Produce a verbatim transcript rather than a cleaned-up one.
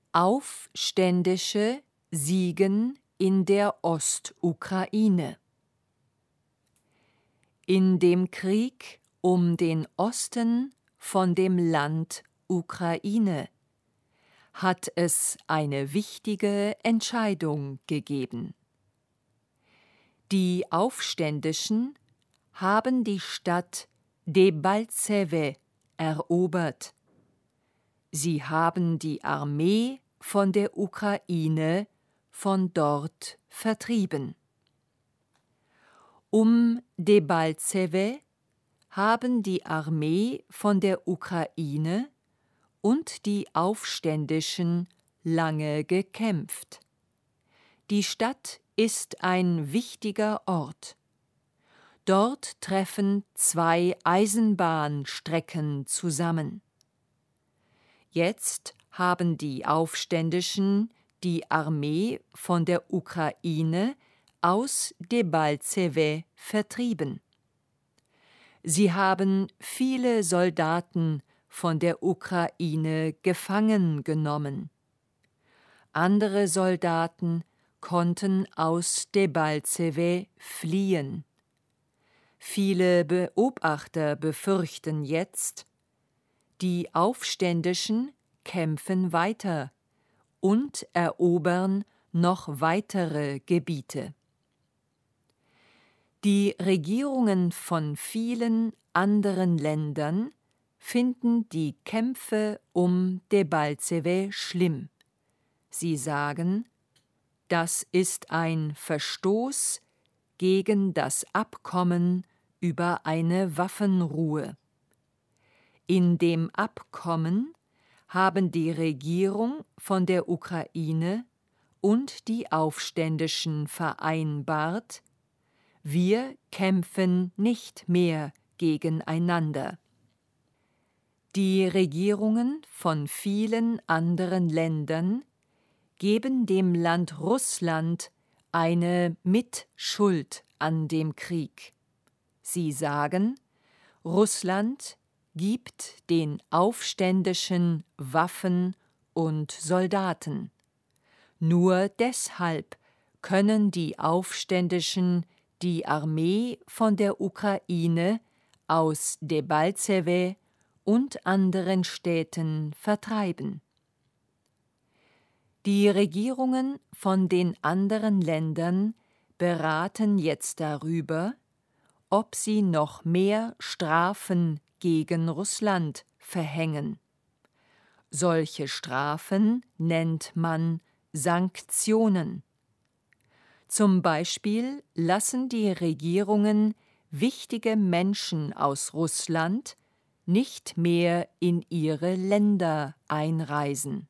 Aufständische siegen in der Ostukraine. In dem Krieg um den Osten von dem Land Ukraine hat es eine wichtige Entscheidung gegeben. Die Aufständischen haben die Stadt Debaltseve erobert. Sie haben die Armee von der Ukraine von dort vertrieben. Um Debaltseve haben die Armee von der Ukraine und die Aufständischen lange gekämpft. Die Stadt ist ein wichtiger Ort. Dort treffen zwei Eisenbahnstrecken zusammen. Jetzt haben die Aufständischen die Armee von der Ukraine aus Debaltseve vertrieben. Sie haben viele Soldaten von der Ukraine gefangen genommen. Andere Soldaten konnten aus Debaltseve fliehen. Viele Beobachter befürchten jetzt, die Aufständischen kämpfen weiter und erobern noch weitere Gebiete. Die Regierungen von vielen anderen Ländern finden die Kämpfe um Debaltseve schlimm. Sie sagen, das ist ein Verstoß gegen das Abkommen über eine Waffenruhe. In dem Abkommen haben die Regierung von der Ukraine und die Aufständischen vereinbart, wir kämpfen nicht mehr gegeneinander. Die Regierungen von vielen anderen Ländern geben dem Land Russland eine Mitschuld an dem Krieg. Sie sagen, Russland gibt den Aufständischen Waffen und Soldaten. Nur deshalb können die Aufständischen die Armee von der Ukraine aus Debaltseve und anderen Städten vertreiben. Die Regierungen von den anderen Ländern beraten jetzt darüber, ob sie noch mehr Strafen gegen Russland verhängen. Solche Strafen nennt man Sanktionen. Zum Beispiel lassen die Regierungen wichtige Menschen aus Russland nicht mehr in ihre Länder einreisen.